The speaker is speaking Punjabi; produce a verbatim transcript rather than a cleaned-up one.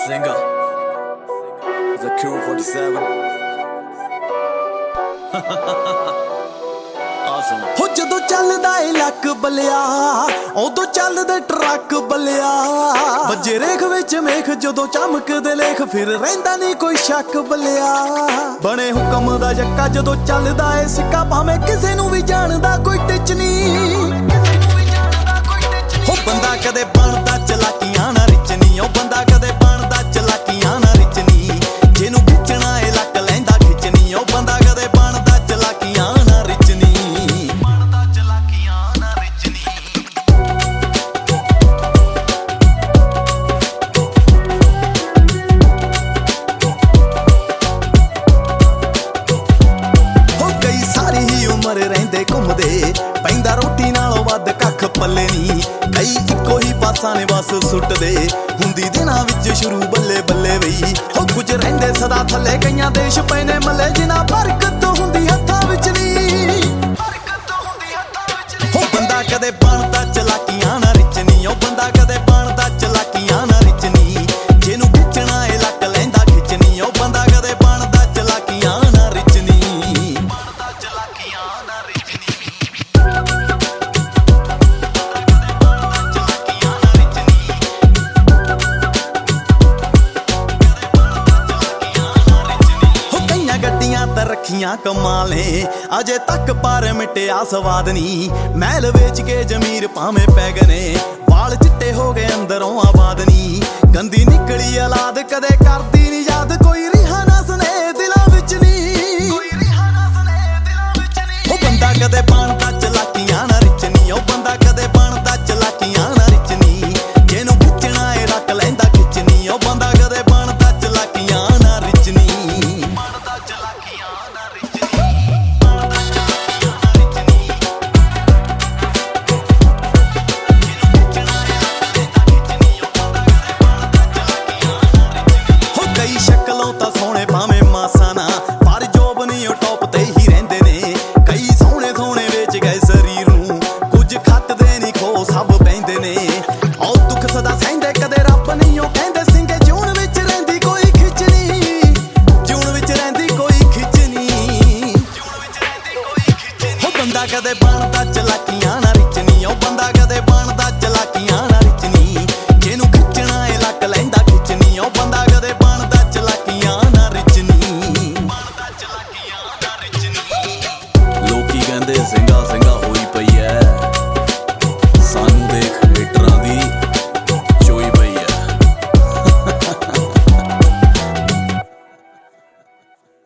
Singer The Q forty-seven Awesome ਹੋ ਜਦੋਂ ਚੱਲਦਾ ਏ ਲੱਕ ਬਲਿਆ ਉਦੋਂ ਚੱਲਦੇ ਟਰੱਕ ਬਲਿਆ ਵੱਜੇ ਰੇਖ ਵਿੱਚ ਮੇਖ ਜਦੋਂ ਚਮਕਦੇ ਲੇਖ ਫਿਰ ਰਹਿੰਦਾ ਨਹੀਂ ਕੋਈ ਸ਼ੱਕ ਬਲਿਆ ਬਣੇ ਹੁਕਮ ਦਾ ਜੱਕਾ ਜਦੋਂ ਚੱਲਦਾ ਏ ਸਿੱਕਾ ਭਾਵੇਂ ਕਿਸੇ ਨੂੰ ਵੀ ਜਾਣਦਾ ਕੋਈ ਟਿਚ ਨਹੀਂ ਹੋ ਬੰਦਾ ਕਦੇ ਬਣਦਾ ਚਲਾਕੀਆਂ ਨਾ ਰਿਚ ਨਹੀਂ ਉਹ ਬੰਦਾ ਕਦੇ ਬਣਦਾ ਚਲਾਕੀਆਂ ਨਾ ਰਿਚ ਨਹੀਂ ਜਿਹਨੂੰ ਖਿੱਚਣਾ ਏ ਲੱਕ ਲੈਂਦਾ ਖਿੱਚ ਨਹੀਂ ਉਹ ਬੰਦਾ ਕਦੇ ਬਣਦਾ ਚਲਾਕੀਆਂ ਨਾ ਰਿਚ ਨਹੀਂ ਬਣਦਾ ਚਲਾਕੀਆਂ ਨਾ ਰਿਚ ਨਹੀਂ ਹੋ ਕਈ ਸਾਰੀ ਹੀ ਉਮਰ ਰਹਿੰਦੇ ਘੁੰਮਦੇ ਪੈਂਦਾ ਰੋਟੀ ਨਾਲੋਂ ਵੱਧ ਕੱਖ ਪੱਲੇ ਨਹੀਂ ਕਈ ਇੱਕੋ ਹੀ ਪਾਸਾਂ ਨੇ ਬਸ ਸੁੱਟਦੇ ਹੁੰਦੀ ਦਿਨਾਂ ਵਿੱਚ ਸ਼ੁਰੂ ਬੱਲੇ ਬੱਲੇ ਵਈ ਹੋ ਕੁਝ ਰਹਿੰਦੇ ਸਦਾ ਥੱਲੇ ਕਈਆਂ ਦੇਸ਼ ਪਏ ਨੇ ਮੱਲੇ ਜਿਨ੍ਹਾਂ ਬਰਕਤ ਹੁੰਦੀ ਹੱਥਾਂ ਵਿੱਚ ਨਹੀਂ ਹੋ ਬੰਦਾ ਕਦੇ ਬਣਦਾ ਚਲਾਕੀਆਂ ਨਾ ਰਿਚ ਨਹੀਂ ਉਹ ਬੰਦਾ ਕਦੇ ਬਣਦਾ ਚਲਾਕੀਆਂ ਨਾ ਰਿਚ ਨਹੀਂ ਜਿਹਨੂੰ ਖਿੱਚਣਾ ਏ ਲੱਕ ਲੈਂਦਾ ਖਿੱਚ ਨਹੀਂ ਉਹ ਬੰਦਾ ਕਦੇ ਬਣਦਾ ਚਲਾਕੀਆਂ ਨਾ ਰਿਚ ਨਹੀਂ ਬਣਦਾ ਚਲਾਕੀਆਂ ਨਾ ਰਿਚ ਨਹੀਂ ਗੱਡੀਆਂ ਤਾਂ ਰੱਖੀਆਂ ਕਮਾਲੇ ਅਜੇ ਤੱਕ ਪਰ ਮਿਟਿਆ ਸਵਾਦ ਨਹੀਂ ਮਹਿਲ ਵੇਚ ਕੇ ਜ਼ਮੀਰ ਭਾਵੇਂ ਪੈ ਗਏ ਨੇ ਵਾਲ ਚਿੱਟੇ ਹੋ ਗਏ ਅੰਦਰੋਂ ਆਬਾਦ ਨਹੀਂ ਗੰਦੀ ਨਿਕਲੀ ਔਲਾਦ ਕਦੇ ਕਰਦੀ ਨਹੀਂ ਯਾਦ ਕੋਈ ਰਿਹਾ ਨਾ ਸਨੇ ਦਿਲਾਂ ਵਿੱਚ ਨਹੀਂ ਕੋਈ ਰਿਹਾ ਨਾ ਸਨੇ ਦਿਲਾਂ ਵਿੱਚ ਨਹੀਂ ਉਹ ਬੰਦਾ ਕਦੇ ਬਣਦਾ ਚਲਾਕੀਆਂ ਨਾ ਰਿਚ ਨਹੀਂ ਉਹ ਬੰਦਾ ਕਦੇ ਬਣਦਾ ਚਲਾਕੀਆਂ ਨਾ ਰਿਚ ਨਹੀਂ ਜਿਹਨੂੰ ਖਿੱਚਣਾ ਏ ਰੱਖ ਲੈਂਦਾ ਖਿੱਚ ਨਹੀਂ ਉਹ ਬੰਦਾ ਕਦੇ ਬਣਦਾ ਚਲਾਕੀਆਂ ਨਾ ਰਿਚ ਨਹੀਂ ਬਣਦਾ ਚਲਾਕੀਆਂ ਨਾ ਰਿਚ ਨਹੀਂ ਬਣਦਾ ਚਲਾਕੀਆਂ ਨਾ ਰਿਚ ਨਹੀਂ ਜਿਹਨੂੰ ਖਿੱਚਣਾ ਏ ਰੱਖ ਲੈਂਦਾ ਖਿੱਚ ਨਹੀਂ ਉਹ ਬੰਦਾ ਕਦੇ ਬਣਦਾ ਚਲਾਕੀਆਂ ਨਾ ਰਿਚ ਨਹੀਂ ਹੋ ਕਈ ਸ਼ਕਲੋਂ ਤਾਂ ਸੋਹਣੇ ਭਾਵੇਂ ਮਾਸਾ ਨਾ ਪਰ ਜੋਬ ਨਹੀਂ ਉਹ ਟੌਪ ਤੇ ਹੀ ਰਹਿੰਦੇ ਨੇ ਕਈ ਸੋਹਣੇ ਸੋਹਣੇ ਵੇਚ ਗਏ ਸਰੀਰ ਨੂੰ ਕੁਝ ਖੱਟਦੇ ਨਹੀਂ ਖੋ ਸਭ ਬਹਿੰਦੇ ਨੇ ਉਹ ਦੁੱਖ ਸਦਾ ਸਹਿੰਦੇ ਕਦੇ ਰੱਬ ਨਹੀਂ ਉਹ